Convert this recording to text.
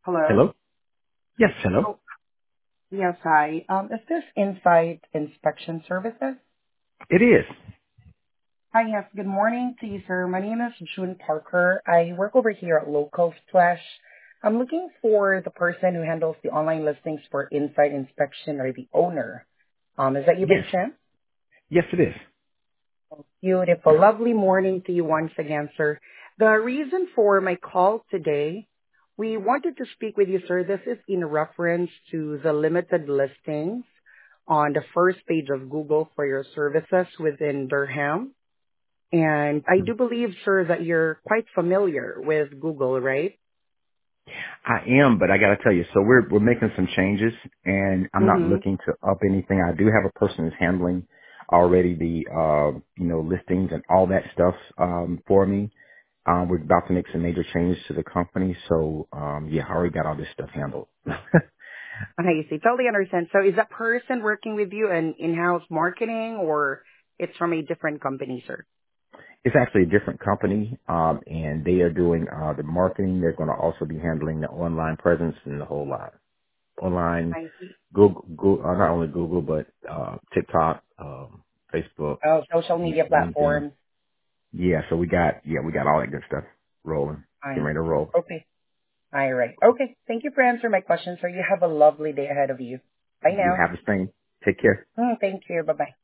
Hello. Hello? Yes, hello. Oh, yes, hi. Is this Insight Inspection Services? It is. Hi, yes. Good morning to you, sir. My name is June Parker. I work over here at Local Splash. I'm looking for the person who handles the online listings for Insight Inspection or the owner. Is that you by Yes. chance? Yes, it is. Beautiful. Lovely morning to you once again, sir. The reason for my call today, we wanted to speak with you, sir. This is in reference to the limited listings on the first page of Google for your services within Durham. And I do believe, sir, that you're quite familiar with Google, right? I am, but I got to tell you, so we're making some changes, and I'm not Mm-hmm. looking to up anything. I do have a person who's handling already the listings and all that stuff for me. We're about to make some major changes to the company, so yeah, I already got all this stuff handled. I see. Totally understand. So is that person working with you in in-house marketing or it's from a different company, sir? It's actually a different company, and they are doing the marketing. They're going to also be handling the online presence and the whole lot. Online I see. Google, not only Google, but TikTok, Facebook, Oh, social media LinkedIn. platform. Yeah, so we got all that good stuff rolling. Getting I ready to see. roll. Okay. All right. Okay. Thank you for answering my question, sir. You have a lovely day ahead of you. Bye You now. have this thing. Take care. Thank you. Bye-bye.